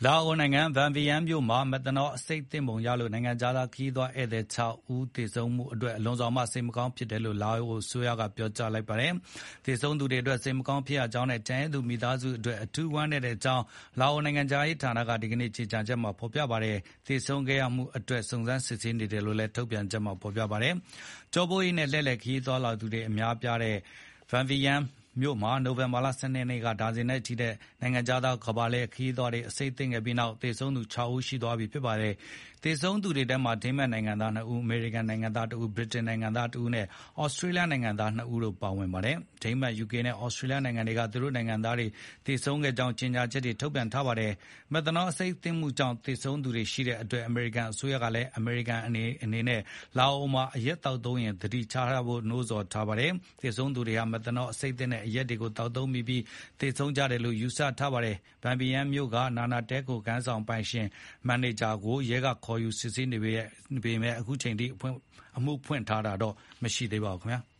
လာအိုနိုင်ငံဗန်ဗီယန်းမြို့မှာမက်သနောအဆိပ်သင့်ပုံရလို့နိုင်ငံခြားသားခရီးသွားဧည့်သည် 6 ဦးသေဆုံးမှုအတွက်အလွန်စွာမှစိတ်မကောင်းဖြစ်တယ်လို့လာအိုအစိုးရကပြောကြားလိုက်ပါတယ်။သေဆုံးသူတွေအတွက်စိတ်မကောင်းဖြစ်ရကြောင်းနဲ့ကျန်ရစ်သူမိသားစုအတွက်အထူးဝမ်းနည်းတဲ့အကြောင်းလာအိုနိုင်ငံခြားရေးဌာနကဒီကနေ့ကြေညာချက်မှာဖော်ပြပါတယ်။သေဆုံးခဲ့ရမှုအတွက်စုံစမ်းစစ်ဆေးနေတယ်လို့လည်းထုတ်ပြန်ချက်မှာဖော်ပြပါတယ်။ကျောပိုးအိတ်နဲ့လှည့်လည်ခရီးသွားလာသူတွေအများပြားတဲ့ဗန်ဗီယန်းမြို့မှာနိုဝင်ဘာလ 12 ရက်နေ့ကဒါဇင်နဲ့ချီတဲ့နိုင်ငံခြားသားကမ္ဘာလှည့်ခရီးသွားတွေအဆိပ်သင့်ခဲ့ပြီးနောက်သေဆုံးသူ 6 ဦးရှိသွားပြီဖြစ်ပါတယ်။သေဆုံးသူတွေထဲမှာဒိန်းမတ်နိုင်ငံသား 2 ဦး၊ အမေရိကန်နိုင်ငံသား 1 ဦး၊ ဗြိတိန်နိုင်ငံသား 1 ဦးနဲ့ဩစတြေးလျနိုင်ငံသား 2 ဦးတို့ပါဝင်ပါတယ်။ဒိန်းမတ်၊ ယူကေနဲ့ဩစတြေးလျနိုင်ငံတွေကသူတို့နိုင်ငံသားတွေသေဆုံးခဲ့ကြောင်းကြေညာချက်တွေထုတ်ပြန်ထားပါတယ်။မက်သနောအဆိပ်သင့်မှုကြောင့်သေဆုံးသူတွေရှိတဲ့အတွက်အမေရိကန်အစိုးရကလည်းအမေရိကန်အနေနဲ့လာအိုမှာအရက်သောက်သုံးရင်သတိထားဖို့နှိုးဆော်ထားပါတယ်။သေဆုံးသူတွေဟာမက်သနောအဆိပ်သင့်တဲ့အရက်တွေကိုသောက်သုံးမိပြီးသေဆုံးကြတယ်လို့ယူဆထားပါတယ်။ဗန်ဗီယန်းမြို့ကနာနာတဲကိုကမ်းဆောင်ပိုင်ရှင်မန်နေဂျာကိုရဲကခေါ်ယူစစ်ဆေးနေပေမဲ့အခုချိန်ထိအမှုဖွင့်ထားတာတော့မရှိသေးပါဘူးခင်ဗျာ။